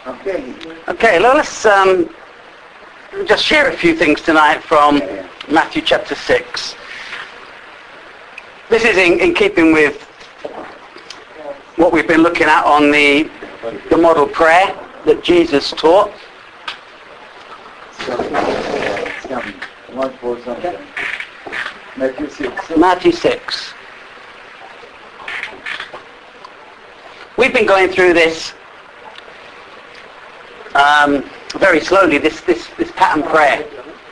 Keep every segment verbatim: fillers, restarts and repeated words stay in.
Okay. Okay, well, let's um, just share a few things tonight from Matthew chapter six. This is in, in keeping with what we've been looking at on the, the model prayer that Jesus taught. Matthew six. Matthew six. We've been going through this um, very slowly, this, this, this pattern prayer.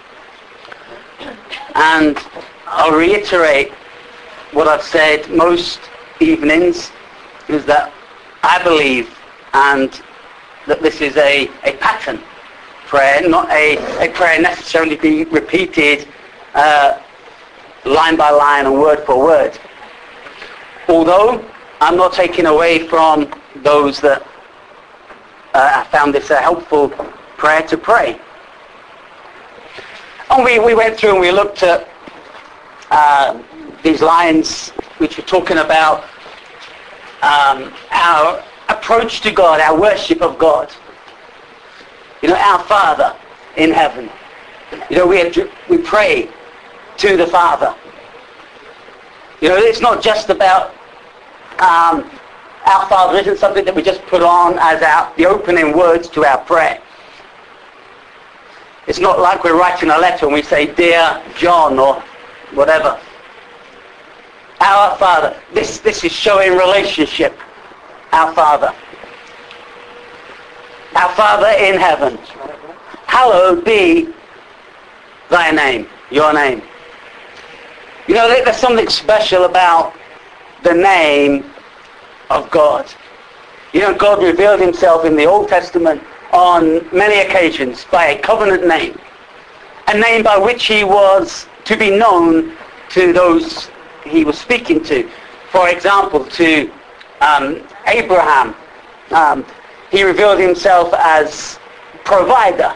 And I'll reiterate what I've said most evenings, is that I believe and that this is a, a pattern prayer, not a, a prayer necessarily be repeated uh, line by line and word for word. Although I'm not taking away from those that uh, found this a helpful prayer to pray. And we, we went through and we looked at uh, these lines which were talking about um, our approach to God, our worship of God. You know, our Father in heaven. You know, we, have, we pray to the Father. You know, it's not just about um, our Father isn't something that we just put on as our, the opening words to our prayer. It's not like we're writing a letter and we say, "Dear John," or whatever. Our Father. This, this is showing relationship. Our Father. Our Father in heaven. Hallowed be thy name, your name. You know, there's something special about the name of God. You know, God revealed himself in the Old Testament on many occasions by a covenant name. A name by which he was to be known to those he was speaking to. For example, to um, Abraham, um, he revealed himself as provider.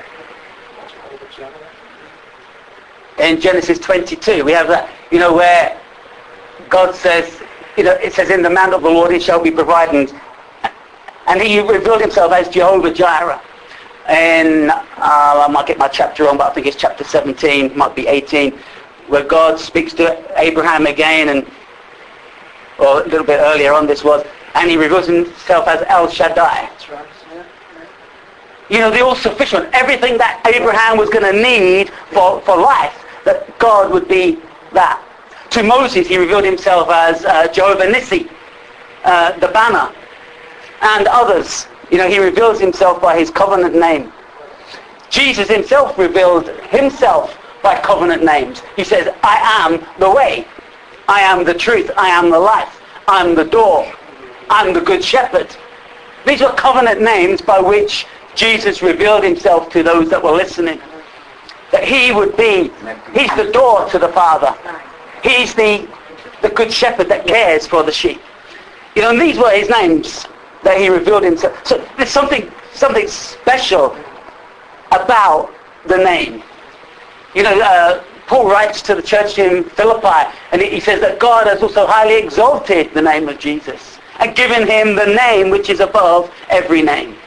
In Genesis twenty-two, we have that, you know, where God says, you know, it says, "In the mount of the Lord it shall be provided." And he revealed himself as Jehovah Jireh. And uh, I might get my chapter wrong, but I think it's chapter seventeen, might be eighteen, where God speaks to Abraham again, and or a little bit earlier on this was, and he reveals himself as El Shaddai. That's right. You know, the all-sufficient, everything that Abraham was going to need for, for life, that God would be that. To Moses, he revealed himself as uh, Jehovah Nissi, uh, the banner, and others. You know, he reveals himself by his covenant name. Jesus himself revealed himself by covenant names. He says, "I am the way. I am the truth. I am the life. I'm the door. I'm the good shepherd." These were covenant names by which Jesus revealed himself to those that were listening. That he would be, he's the door to the Father. He's the, the good shepherd that cares for the sheep. You know, and these were his names that he revealed himself. So there's something, something special about the name. You know, uh, Paul writes to the church in Philippi, and he says that God has also highly exalted the name of Jesus and given him the name which is above every name.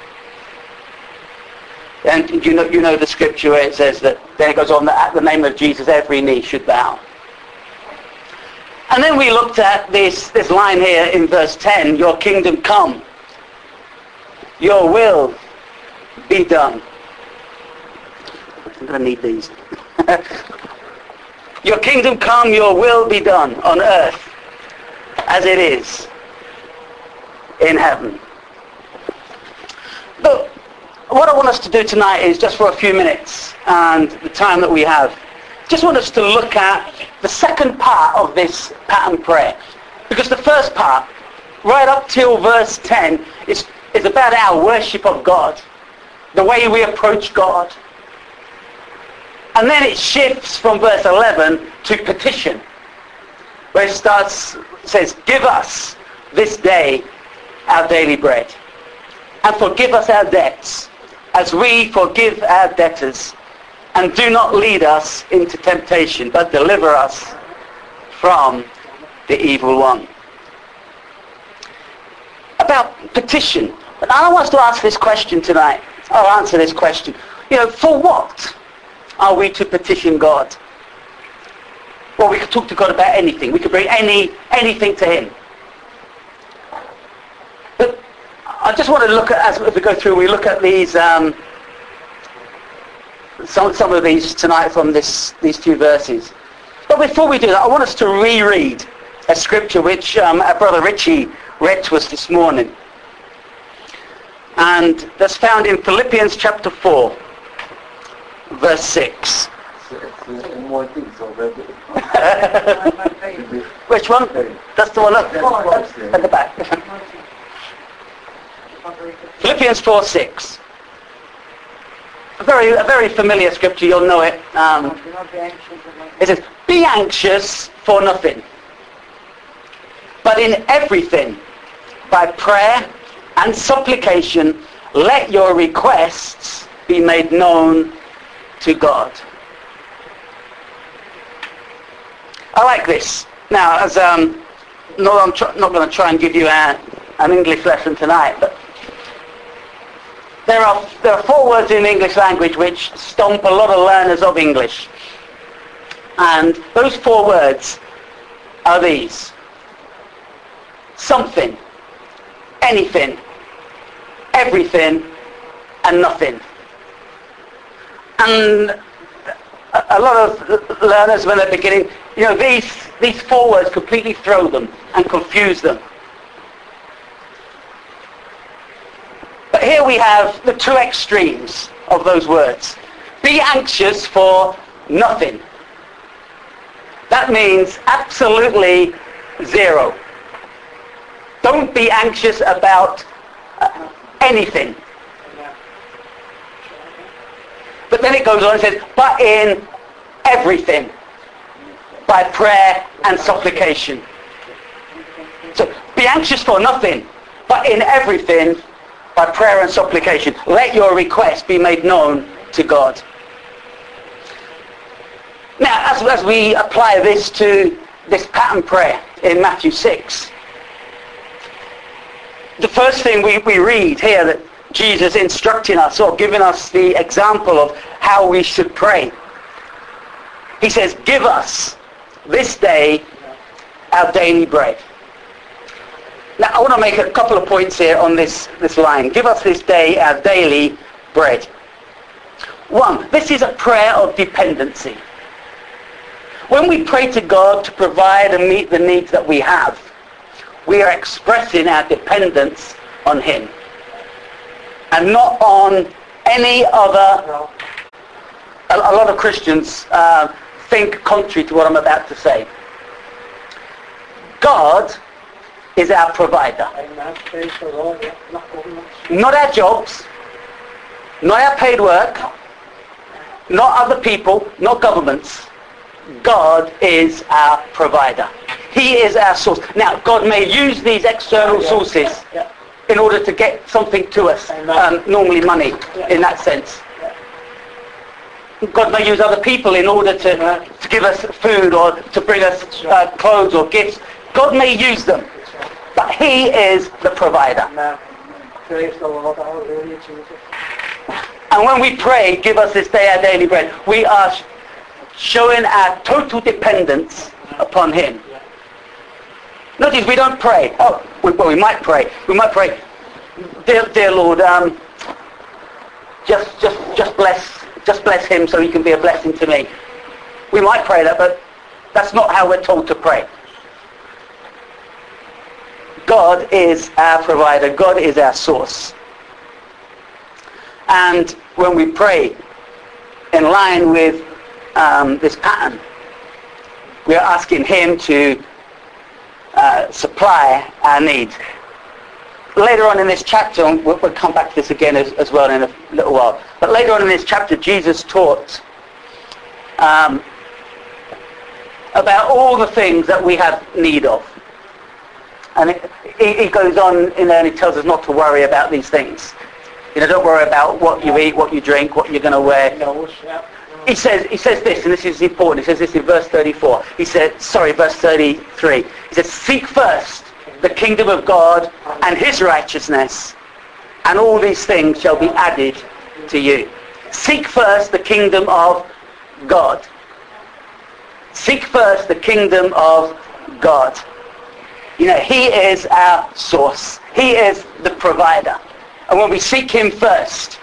And you know, you know the scripture where it says that, then it goes on that at the name of Jesus every knee should bow. And then we looked at this, this line here in verse ten, "Your kingdom come, your will be done." I'm going to need these. "Your kingdom come, your will be done on earth as it is in heaven." But what I want us to do tonight is, just for a few minutes and the time that we have, just want us to look at the second part of this pattern prayer. Because the first part, right up till verse ten, is, is about our worship of God, the way we approach God. And then it shifts from verse eleven to petition, where it starts, it says, "Give us this day our daily bread, and forgive us our debts, as we forgive our debtors. And do not lead us into temptation, but deliver us from the evil one." About petition. But I want us to ask this question tonight, or answer this question. You know, for what are we to petition God? Well, we could talk to God about anything. We could bring any anything to him. But I just want to look at, as we go through, we look at these, um, some, some of these tonight from this, these two verses. But before we do that, I want us to reread a scripture which um, our brother Richie read to us this morning. And that's found in Philippians chapter four, verse six. Which one? That's the one up at the back. Philippians four six. A very, a very familiar scripture. You'll know it. Um, it says, "Be anxious for nothing, but in everything, by prayer and supplication, let your requests be made known to God." I like this. Now, as um, no, I'm tr- not going to try and give you a, an English lesson tonight, but there are there are four words in the English language which stump a lot of learners of English, and those four words are these: something, anything, everything, and nothing. And a lot of learners, when they're beginning, you know, these these four words completely throw them and confuse them. But here we have the two extremes of those words. Be anxious for nothing. That means absolutely zero. Don't be anxious about uh, anything. But then it goes on and says, but in everything, by prayer and supplication. So be anxious for nothing, but in everything, by prayer and supplication. Let your request be made known to God. Now, as, as we apply this to this pattern prayer in Matthew six, the first thing we, we read here that Jesus instructing us or giving us the example of how we should pray. He says, give us this day our daily bread. Now I want to make a couple of points here on this, this line. Give us this day our daily bread. One, this is a prayer of dependency. When we pray to God to provide and meet the needs that we have, we are expressing our dependence on him, and not on any other. A, a lot of Christians uh, think contrary to what I'm about to say. God is our provider. Not our jobs, not our paid work, not other people, not governments. God is our provider. He is our source. Now, God may use these external sources in order to get something to us, um, normally money in that sense. God may use other people in order to, to give us food or to bring us uh, clothes or gifts. God may use them, but he is the provider. And when we pray, give us this day our daily bread, we are showing our total dependence upon him. Notice we don't pray. Oh, we, well, we might pray. We might pray, dear, dear Lord, um, just, just, just bless, just bless him so he can be a blessing to me. We might pray that, but that's not how we're told to pray. God is our provider. God is our source. And when we pray in line with um, this pattern, we are asking him to uh, supply our needs. Later on in this chapter, and we'll, we'll come back to this again as, as well in a little while, but later on in this chapter, Jesus taught um, about all the things that we have need of. And it, he, he goes on in there and he tells us not to worry about these things. You know, don't worry about what you eat, what you drink, what you're going to wear. He says, he says this, and this is important. He says this in verse thirty-four. He said, sorry, verse thirty-three. He says, seek first the kingdom of God and his righteousness, and all these things shall be added to you. Seek first the kingdom of God. Seek first the kingdom of God. You know, he is our source. He is the provider. And when we seek him first,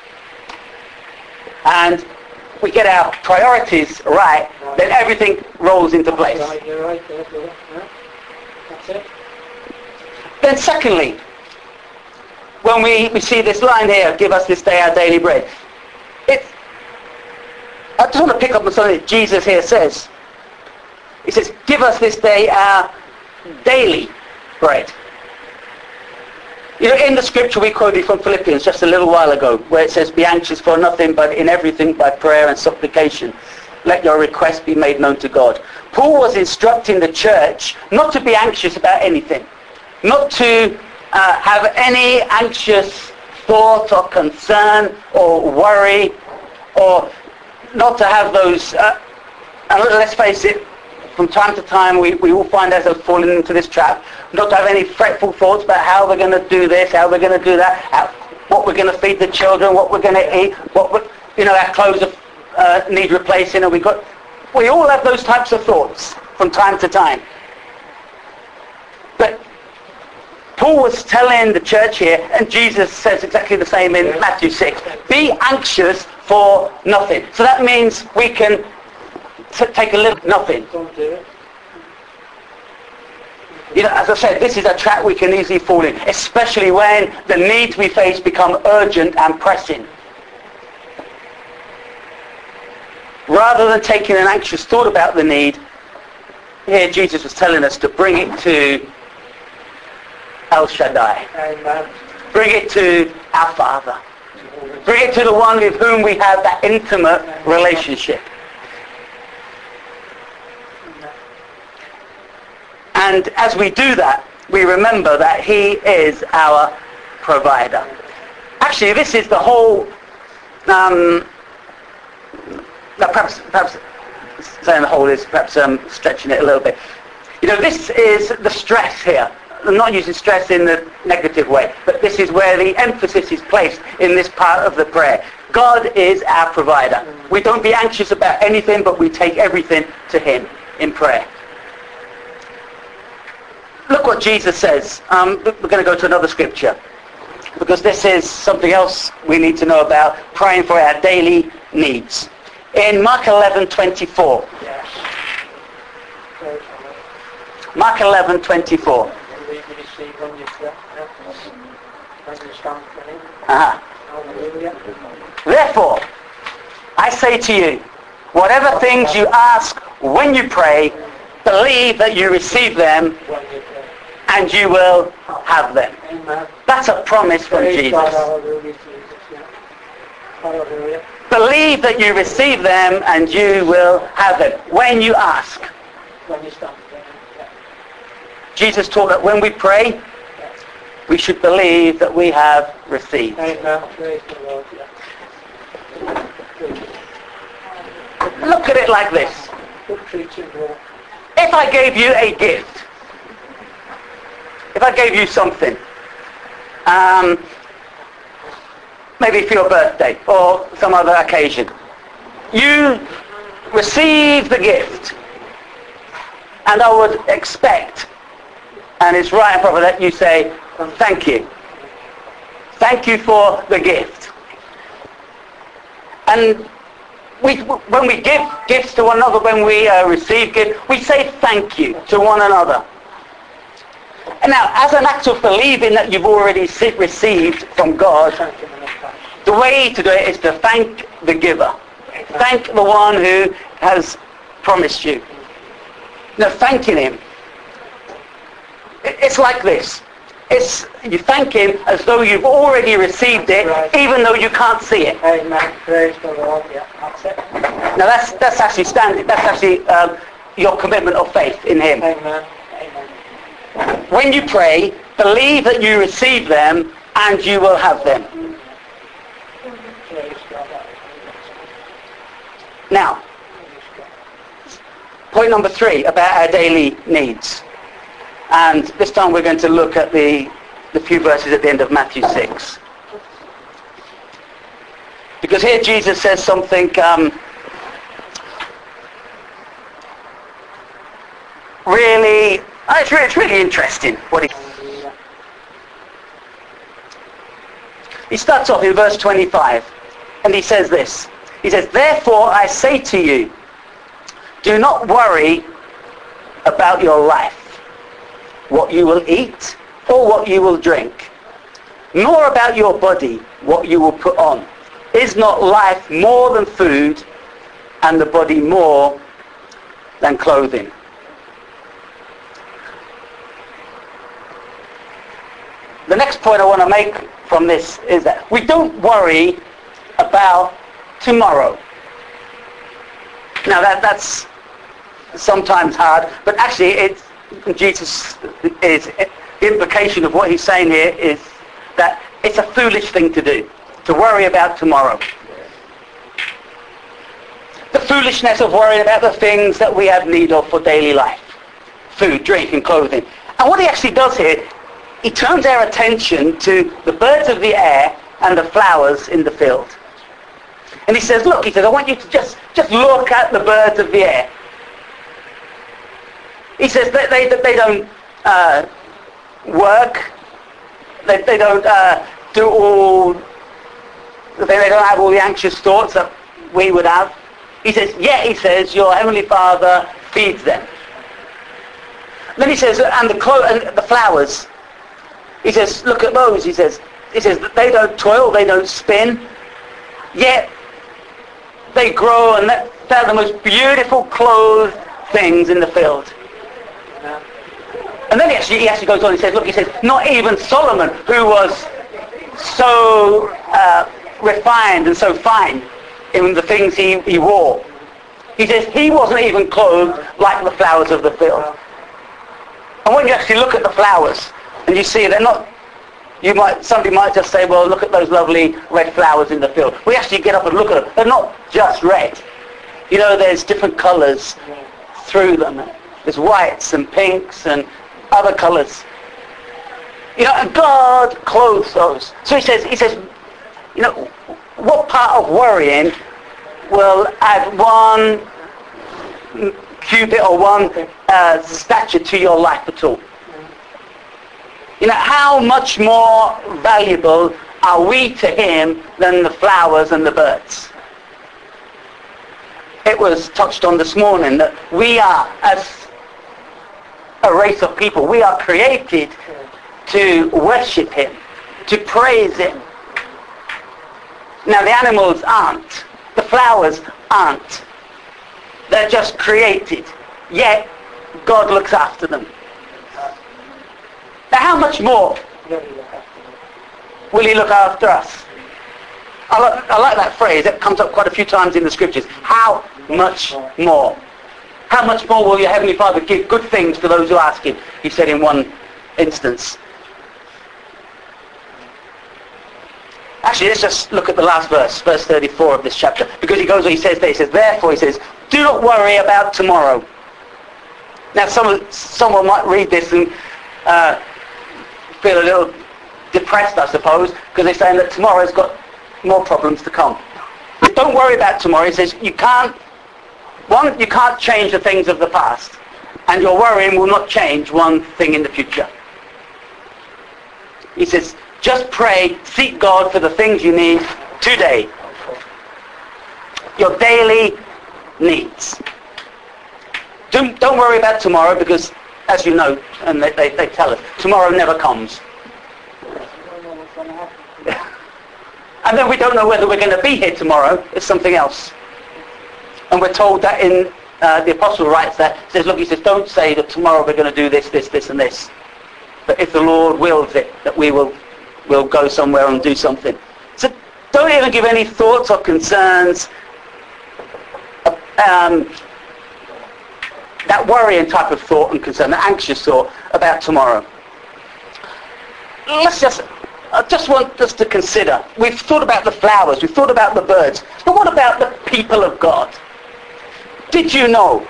and we get our priorities right, then everything rolls into place. You're right, you're right, yeah. That's it. Then secondly, when we, we see this line here, give us this day our daily bread, it's, I just want to pick up on something that Jesus here says. He says, give us this day our daily bread. You know, in the scripture we quoted from Philippians just a little while ago, where it says, be anxious for nothing, but in everything by prayer and supplication, let your requests be made known to God. Paul was instructing the church not to be anxious about anything, not to uh, have any anxious thought or concern or worry, or not to have those, uh, and let's face it, from time to time we, we all find ourselves falling into this trap, not to have any fretful thoughts about how we're going to do this, how we're going to do that, how, what we're going to feed the children, what we're going to eat, what we, you know, our clothes are, uh, need replacing, and we got, we all have those types of thoughts from time to time. But Paul was telling the church here, and Jesus says exactly the same in Matthew six, be anxious for nothing. So that means we can t- take a little nothing. Don't do it. You know, as I said, this is a trap we can easily fall in, especially when the needs we face become urgent and pressing. Rather than taking an anxious thought about the need, here Jesus was telling us to bring it to El Shaddai. Amen. Bring it to our Father. Bring it to the one with whom we have that intimate relationship. And as we do that, we remember that he is our provider. Actually, this is the whole, um, perhaps, perhaps saying the whole is perhaps um, stretching it a little bit. You know, this is the stress here. I'm not using stress in the negative way, but this is where the emphasis is placed in this part of the prayer. God is our provider. We don't be anxious about anything, but we take everything to him in prayer. Look what Jesus says. Um, we're going to go to another scripture, because this is something else we need to know about, praying for our daily needs. In Mark eleven twenty-four. Yes. Mark eleven twenty-four. Uh-huh. Therefore, I say to you, whatever things you ask when you pray, believe that you receive them and you will have them. That's a promise from Jesus. Believe that you receive them and you will have them when you ask. Jesus taught that when we pray, we should believe that we have received. Look at it like this. If I gave you a gift, if I gave you something, um, maybe for your birthday or some other occasion, you receive the gift, and I would expect, and it's right and proper, that you say, thank you. Thank you for the gift. And we, when we give gifts to one another, when we uh, receive gifts, we say thank you to one another. And now, as an act of believing that you've already received from God, the way to do it is to thank the giver. Thank the one who has promised you. Now, thanking him, it's like this. It's, you thank him as though you've already received it, right, even though you can't see it. Amen. Praise the Lord. Yeah, that's it. Now that's that's actually standing. That's actually um, your commitment of faith in him. Amen. Amen. When you pray, believe that you receive them and you will have them. Praise God. Now, point number three about our daily needs. And this time we're going to look at the, the few verses at the end of Matthew six. Because here Jesus says something um, really, oh, it's really, it's really interesting. What he, he starts off in verse twenty-five, and he says this. He says, "Therefore I say to you, do not worry about your life, what you will eat or what you will drink, nor about your body, what you will put on. Is not life more than food, and the body more than clothing?" The next point I want to make from this is that we don't worry about tomorrow. Now that that's sometimes hard, but actually it's Jesus is the implication of what he's saying here is that it's a foolish thing to do, to worry about tomorrow. The foolishness of worrying about the things that we have need of for daily life. Food, drink and clothing. And what he actually does here, he turns our attention to the birds of the air and the flowers in the field. And he says, look, he says, I want you to just, just look at the birds of the air. He says that they, they, they don't uh, work, they, they don't uh, do all, they, they don't have all the anxious thoughts that we would have. He says, yet, he says, your Heavenly Father feeds them. Then he says, and the, clo- and the flowers, he says, look at those, he says, he says, they don't toil, they don't spin, yet they grow, and they're the most beautiful clothed things in the field. And then he actually, he actually goes on, he says, look, he says, not even Solomon, who was so uh, refined and so fine in the things he, he wore, he says he wasn't even clothed like the flowers of the field. And when you actually look at the flowers, and you see they're not, you might, somebody might just say, well, look at those lovely red flowers in the field. We actually get up and look at them. They're not just red. You know, there's different colours through them. There's whites and pinks and other colours. You know, and God clothes those. So he says, he says, you know, what part of worrying will add one cubit or one uh, stature to your life at all? You know, how much more valuable are we to him than the flowers and the birds? It was touched on this morning that we are, as a race of people, we are created to worship him, to praise him. Now the animals aren't, the flowers aren't. They're just created, yet God looks after them. Now how much more will he look after us? I like, I like that phrase. It comes up quite a few times in the scriptures. How much more? How much more will your Heavenly Father give good things to those who ask him? He said in one instance. Actually, let's just look at the last verse, verse thirty-four of this chapter. Because he goes, he says there, he says, therefore, he says, do not worry about tomorrow. Now, some, someone might read this and uh, feel a little depressed, I suppose, because they're saying that tomorrow's got more problems to come. But don't worry about tomorrow. He says, you can't, one, you can't change the things of the past, and your worrying will not change one thing in the future. He says, just pray, seek God for the things you need today. Your daily needs. Don't, don't worry about tomorrow because, as you know, and they, they, they tell us, tomorrow never comes. And then we don't know whether we're going to be here tomorrow. It's something else. And we're told that in uh, the Apostle writes that, says, look, he says, don't say that tomorrow we're going to do this, this, this and this. But if the Lord wills it, that we will we'll go somewhere and do something. So don't even give any thoughts or concerns, um, that worrying type of thought and concern, the anxious thought about tomorrow. Let's just, I just want us to consider, we've thought about the flowers, we've thought about the birds, but what about the people of God? Did you know,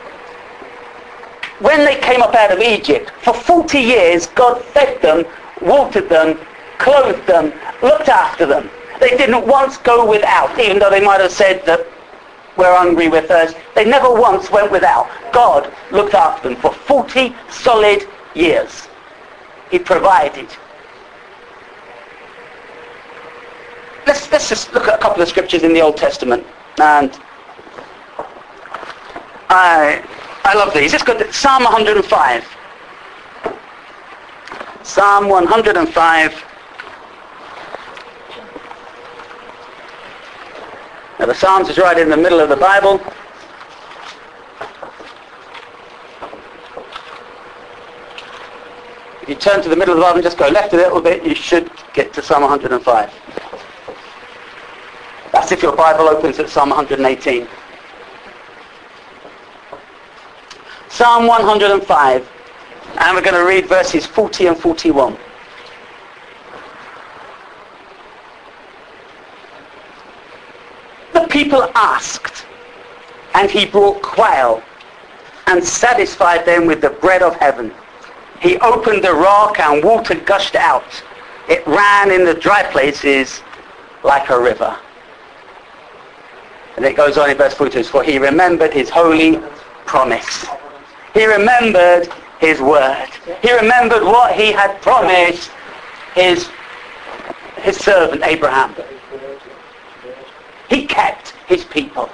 when they came up out of Egypt, for forty years, God fed them, watered them, clothed them, looked after them. They didn't once go without, even though they might have said that we're hungry, we're thirsty. They never once went without. God looked after them for forty solid years. He provided. Let's, let's just look at a couple of scriptures in the Old Testament. And I, I love these. Let's go to Psalm one hundred five. Psalm one hundred five. Now the Psalms is right in the middle of the Bible. If you turn to the middle of the Bible and just go left a little bit, you should get to Psalm one hundred five. That's if your Bible opens at Psalm one hundred eighteen. Psalm one hundred five. And we're going to read verses forty and forty-one. The people asked, and he brought quail, and satisfied them with the bread of heaven. He opened the rock, and water gushed out. It ran in the dry places like a river. And it goes on in verse forty-two, for he remembered his holy promise. He remembered his word. He remembered what he had promised his, his servant Abraham. He kept his people.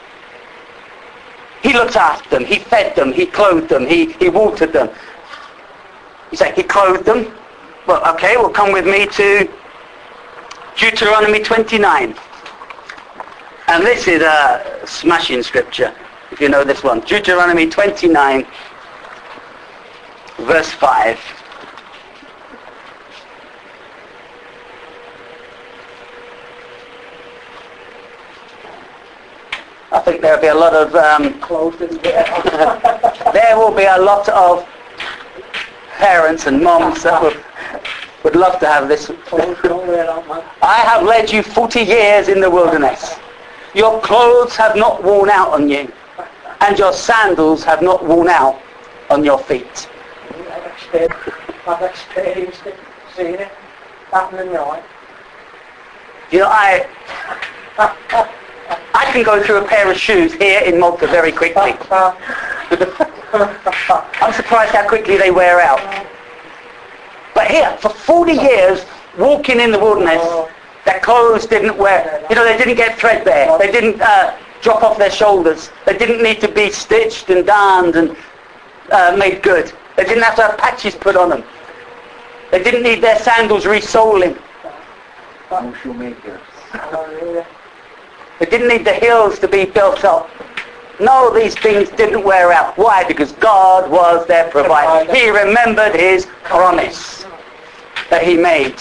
He looked after them. He fed them. He clothed them. He, he watered them. You say, he clothed them? Well, okay, well, come with me to Deuteronomy twenty-nine. And this is a smashing scripture, if you know this one. Deuteronomy twenty-nine, verse five. I think there'll be a lot of... Um, there will be a lot of parents and moms that would, would love to have this. I have led you forty years in the wilderness. Your clothes have not worn out on you, and your sandals have not worn out on your feet. I've experienced it, seen it, happening right. You know, I I can go through a pair of shoes here in Malta very quickly. I'm surprised how quickly they wear out. But here, for forty years, walking in the wilderness, their clothes didn't wear, you know, they didn't get threadbare. They didn't uh, drop off their shoulders. They didn't need to be stitched and darned and uh, made good. They didn't have to have patches put on them. They didn't need their sandals resoling. They didn't need the heels to be built up. No, these things didn't wear out. Why? Because God was their provider. He remembered his promise that he made.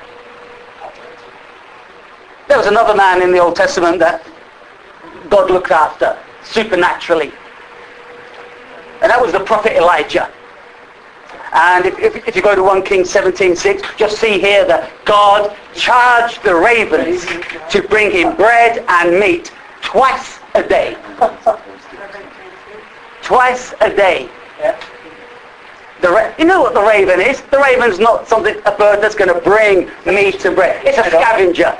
There was another man in the Old Testament that God looked after supernaturally. And that was the prophet Elijah. And if, if, if you go to First Kings seventeen six, just see here that God charged the ravens to bring him bread and meat twice a day. Twice a day. The ra- you know what the raven is? The raven's not something, a bird that's going to bring meat and bread. It's a scavenger.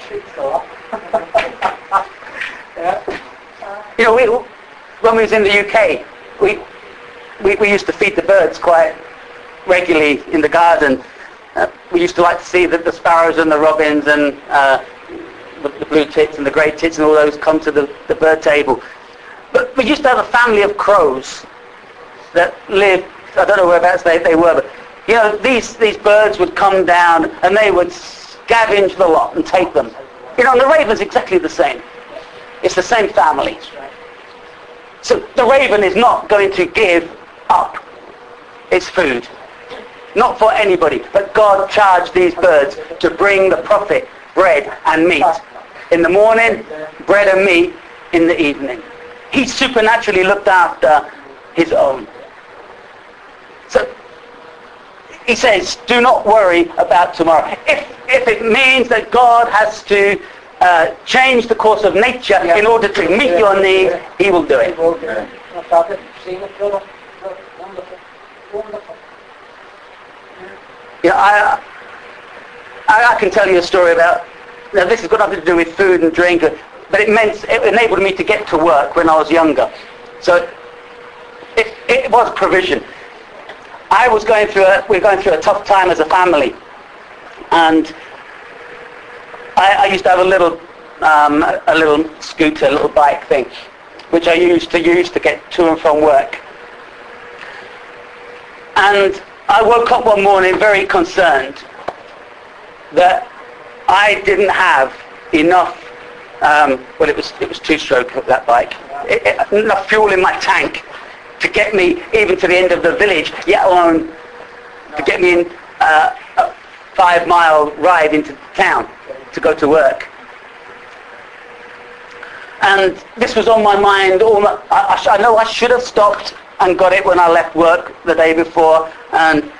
You know, we, when we was in the U K, we, we, we used to feed the birds quite regularly in the garden. Uh, we used to like to see that the sparrows and the robins and uh, the, the blue tits and the grey tits and all those come to the, the bird table. But we used to have a family of crows that lived, I don't know whereabouts they, they were, but you know, these, these birds would come down and they would scavenge the lot and take them. You know, and the raven's exactly the same. It's the same family. So the raven is not going to give up its food. Not for anybody, but God charged these birds to bring the prophet bread and meat. In the morning, bread and meat in the evening. He supernaturally looked after his own. So he says, do not worry about tomorrow. If, if it means that God has to uh, change the course of nature in order to meet your needs, he will do it. You know, I, I, I can tell you a story about now this has got nothing to do with food and drink, but it meant, it enabled me to get to work when I was younger. So it, it was provision. I was going through a, we were going through a tough time as a family, and I, I used to have a little, um, a little scooter, a little bike thing, which I used to use to get to and from work. And I woke up one morning very concerned that I didn't have enough, um, well it was it was two-stroke of that bike, it, it, enough fuel in my tank to get me even to the end of the village, yet alone to get me in uh, a five-mile ride into town to go to work. And this was on my mind. All my, I, I know I should have stopped and got it when I left work the day before, and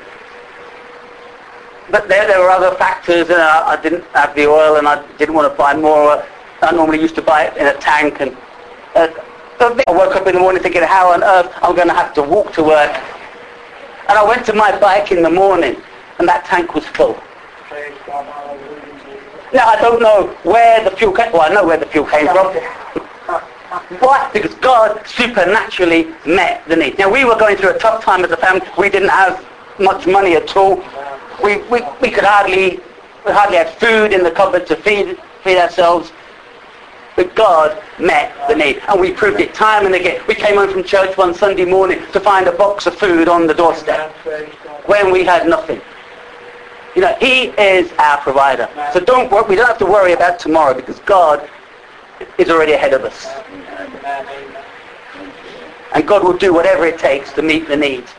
but there, there were other factors, and I, I didn't have the oil, and I didn't want to buy more. I normally used to buy it in a tank, and uh, I woke up in the morning thinking, how on earth I'm going to have to walk to work? And I went to my bike in the morning, and that tank was full. Now, I don't know where the fuel came from. Well, I know where the fuel came from. Why? Because God supernaturally met the need. Now, we were going through a tough time as a family. We didn't have much money at all. We, we, we could hardly, we hardly had food in the cupboard to feed, feed ourselves. But God met the need, and we proved it time and again. We came home from church one Sunday morning to find a box of food on the doorstep when we had nothing. You know, He is our provider. So don't worry, we don't have to worry about tomorrow, because God is already ahead of us. And God will do whatever it takes to meet the needs.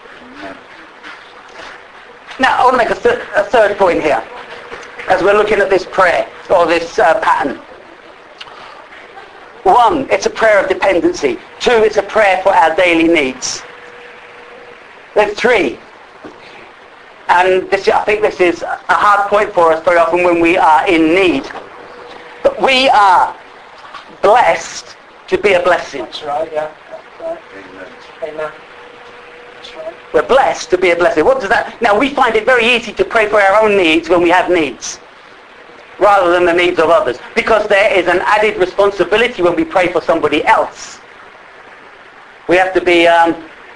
Now, I want to make a, th- a third point here, as we're looking at this prayer, or this uh, pattern. One, it's a prayer of dependency. Two, it's a prayer for our daily needs. Then three, and this, I think this is a hard point for us very often when we are in need, but we are blessed to be a blessing. That's right, yeah. That's right. Amen. That's right. We're blessed to be a blessing. What does that... Now, we find it very easy to pray for our own needs when we have needs, rather than the needs of others, because there is an added responsibility when we pray for somebody else. We have to be, um,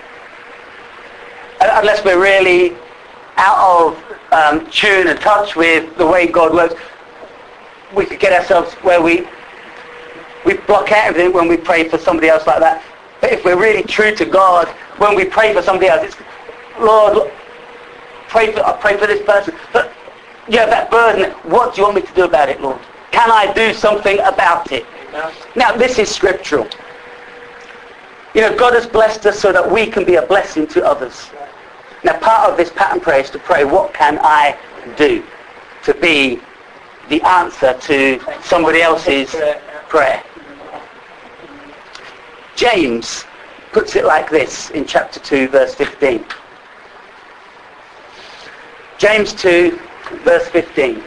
unless we're really out of um, tune and touch with the way God works, we could get ourselves where we we block out everything when we pray for somebody else like that. But if we're really true to God, when we pray for somebody else, it's, Lord, pray for, I pray for this person, but you have that burden. What do you want me to do about it, Lord? Can I do something about it? No. Now, this is scriptural. You know, God has blessed us so that we can be a blessing to others. Now, part of this pattern prayer is to pray, what can I do to be the answer to somebody else's prayer? James puts it like this in chapter two, verse fifteen. James two, verse fifteen.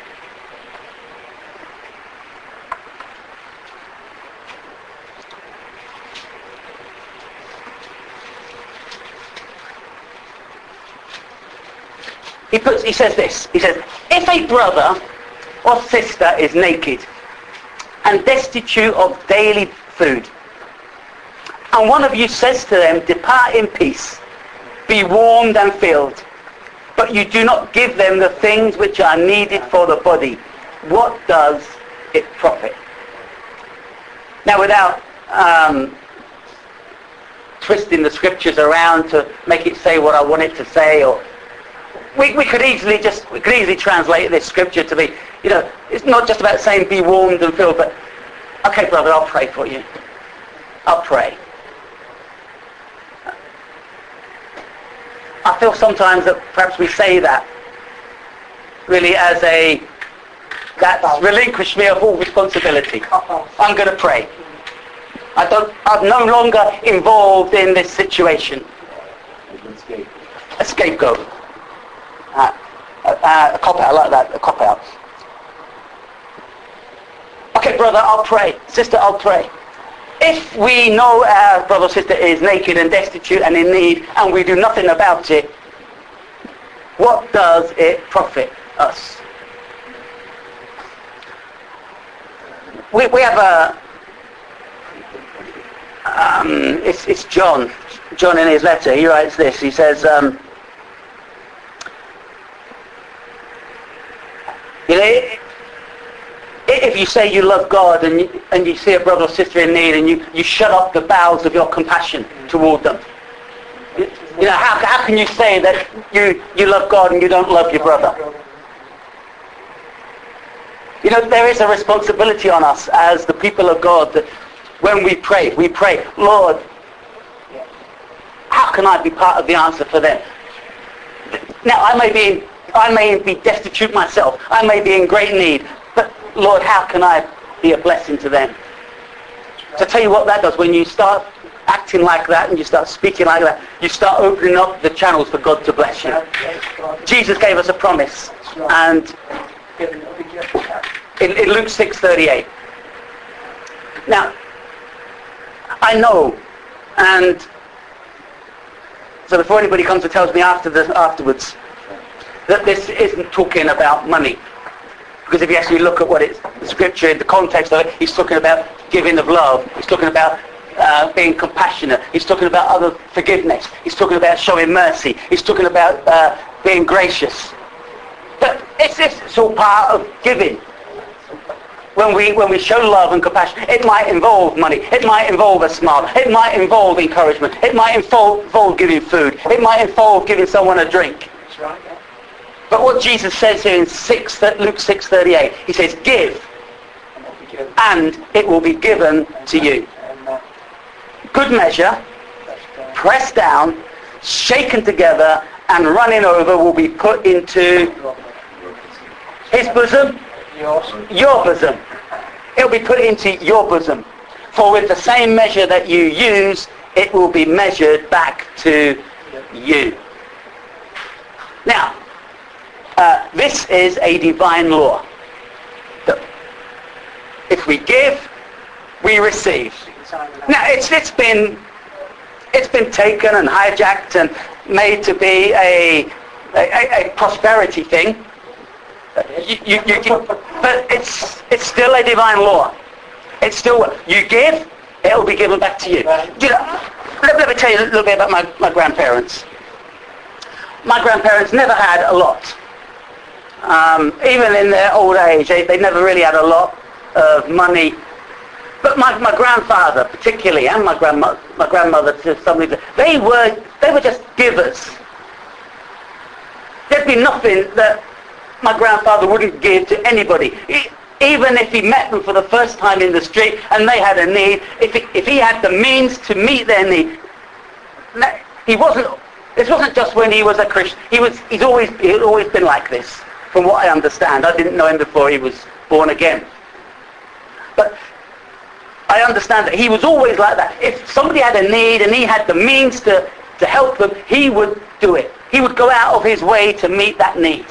He puts, he says this, he says, if a brother or sister is naked and destitute of daily food, and one of you says to them, depart in peace, be warmed and filled, but you do not give them the things which are needed for the body, what does it profit? Now, without um, twisting the scriptures around to make it say what I want it to say, or we, we could easily just we could easily translate this scripture to be, you know, it's not just about saying be warmed and filled, but okay, brother, I'll pray for you. I'll pray. I feel sometimes that perhaps we say that really as a, that's relinquish me of all responsibility. I'm going to pray. I don't, I'm no longer involved in this situation. A scapegoat. Uh, uh, a cop out, I like that, a cop out. Okay, brother, I'll pray. Sister, I'll pray. If we know our brother or sister is naked and destitute and in need, and we do nothing about it, what does it profit us? we, we have a, um, it's, it's John, John in his letter, he writes this, he says, um, you know, if you say you love God and you, and you see a brother or sister in need and you, you shut up the bowels of your compassion toward them, you, you know, how, how can you say that you, you love God and you don't love your brother? You know, there is a responsibility on us as the people of God that when we pray, we pray, Lord, how can I be part of the answer for them? Now, I may be, I may be destitute myself. I may be in great need. But, Lord, how can I be a blessing to them? To tell you what that does, when you start acting like that and you start speaking like that, you start opening up the channels for God to bless you. Jesus gave us a promise. And in, in Luke six thirty-eight. Now, I know, and so before anybody comes and tells me after the, afterwards that this isn't talking about money, because if you actually look at what it's, the scripture in the context of it, he's talking about giving of love, he's talking about uh, being compassionate, he's talking about other forgiveness, he's talking about showing mercy, he's talking about uh, being gracious. But it's, it's all part of giving. When we when we show love and compassion, it might involve money, it might involve a smile, it might involve encouragement, it might involve, involve giving food, it might involve giving someone a drink. But what Jesus says here in six, Luke six thirty-eight, he says, give, and it will be given to you. Good measure, pressed down, shaken together, and running over will be put into his bosom, your bosom. It will be put into your bosom. For with the same measure that you use, it will be measured back to you. Now, uh, this is a divine law. That if we give, we receive. Now, it's it's been it's been taken and hijacked and made to be a a, a prosperity thing. You, you, you, you, but it's it's still a divine law. It's still, you give, it will be given back to you. You know, let, let me tell you a little bit about my, my grandparents. My grandparents never had a lot. Um, even in their old age, they, they never really had a lot of money. But my, my grandfather particularly, and my grandma, my grandmother to some extent, they were they were just givers. There'd be nothing that my grandfather wouldn't give to anybody. He, even if he met them for the first time in the street and they had a need, if he, if he had the means to meet their need, he wasn't. This wasn't just when he was a Christian. He was. He's always. He'd always been like this, from what I understand. I didn't know him before he was born again, but I understand that he was always like that. If somebody had a need and he had the means to to help them, he would do it. He would go out of his way to meet that need.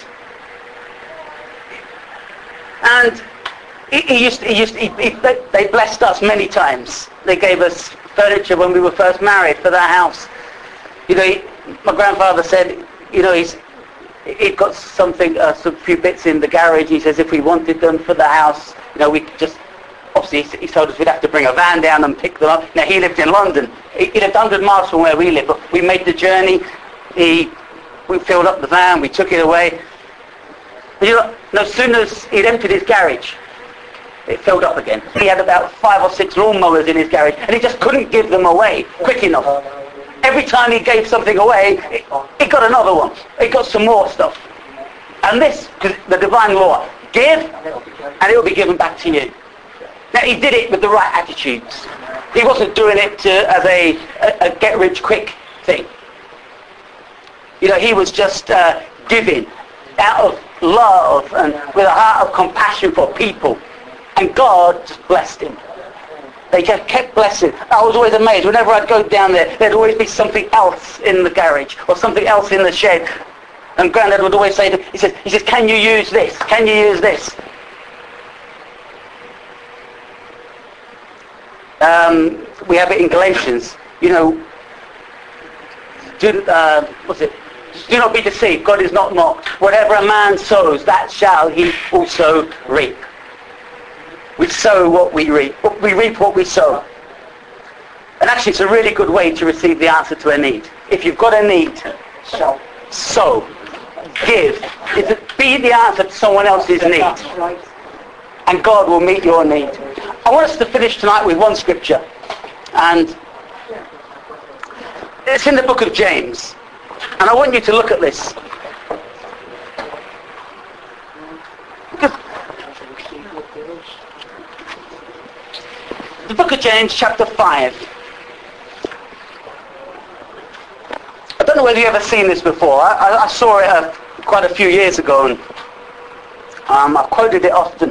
And he, he used, he used, he, he, they blessed us many times. They gave us furniture when we were first married for that house. You know, he, my grandfather said, you know, he's he'd got something, uh, some few bits in the garage. He says if we wanted them for the house, you know, we could just. Obviously, he told us we'd have to bring a van down and pick them up. Now he lived in London. He, he lived one hundred miles from where we live. But we made the journey. He, we filled up the van. We took it away. You know, no sooner as he'd emptied his garage, it filled up again. He had about five or six lawnmowers in his garage, and he just couldn't give them away quick enough. Every time he gave something away, he, he got another one. He got some more stuff. And this, the divine law, give, and it will be given back to you. Now, he did it with the right attitudes. He wasn't doing it to, as a, a, a get-rich-quick thing. You know, he was just uh, giving out of love and with a heart of compassion for people. And God just blessed him. They just kept blessing. I was always amazed. Whenever I'd go down there, there'd always be something else in the garage or something else in the shed. And Grandad would always say to me, he says, he says, can you use this? Can you use this? Um, we have it in Galatians. You know, do, uh, what's it? Do not be deceived. God is not mocked. Whatever a man sows, that shall he also reap. We sow what we reap. We reap what we sow. And actually it's a really good way to receive the answer to a need. If you've got a need, So, sow, give. Is it, be the answer to someone else's need. that's right. And God will meet your need. I want us to finish tonight with one scripture. And it's in the book of James. And I want you to look at this. Because the book of James, chapter five. I don't know whether you've ever seen this before. I, I, I saw it uh, quite a few years ago, and um, I've quoted it often.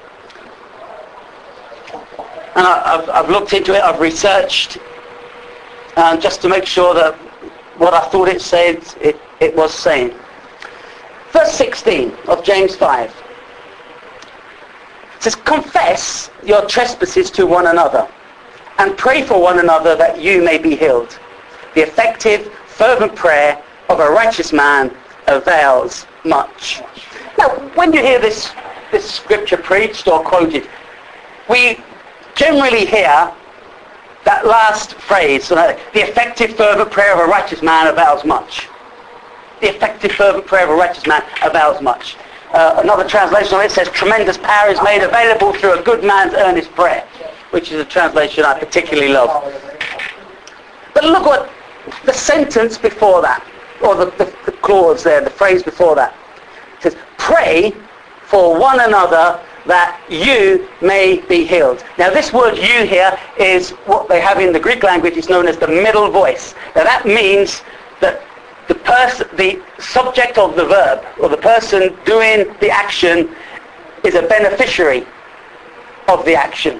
And I, I've, I've looked into it, I've researched, um, just to make sure that what I thought it said, it, it was saying. Verse sixteen of James five. It says, confess your trespasses to one another, and pray for one another that you may be healed. The effective, fervent prayer of a righteous man avails much. Now, when you hear this, this scripture preached or quoted, we generally hear that last phrase, uh, the effective, fervent prayer of a righteous man avails much. The effective, fervent prayer of a righteous man avails much. Uh, another translation of it says, tremendous power is made available through a good man's earnest prayer, which is a translation I particularly love. But look what the sentence before that, or the, the, the clause there, the phrase before that. It says, pray for one another that you may be healed. Now this word you here is what they have in the Greek language. It's known as the middle voice. Now that means that the person, the subject of the verb, or the person doing the action, is a beneficiary of the action.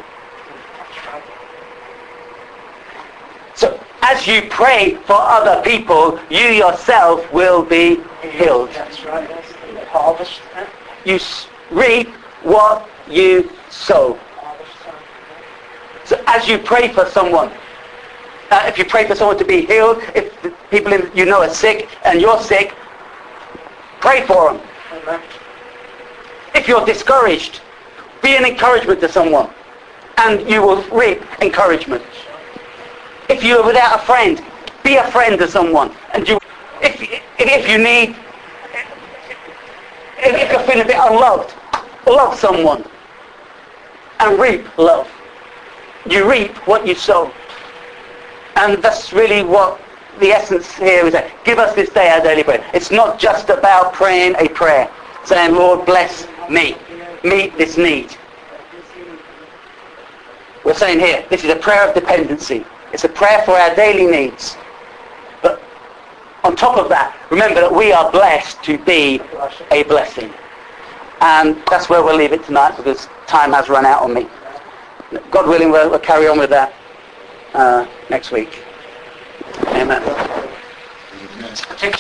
So as you pray for other people, you yourself will be healed. That's right. That's the harvest. You s- reap what you sow. So as you pray for someone, uh, if you pray for someone to be healed, if the people in, you know are sick and you're sick, pray for them. Amen. If you're discouraged, be an encouragement to someone, and you will reap encouragement. If you're without a friend, be a friend to someone, and you. If if you need, if, if you're feeling a bit unloved, love someone, and reap love. You reap what you sow, and that's really what the essence here is. That give us this day our daily bread. It's not just about praying a prayer, saying, Lord, bless me, meet this need. We're saying here, this is a prayer of dependency. It's a prayer for our daily needs. But on top of that, remember that we are blessed to be a blessing. And that's where we'll leave it tonight, because time has run out on me. God willing, we'll, we'll carry on with that uh, next week. Amen.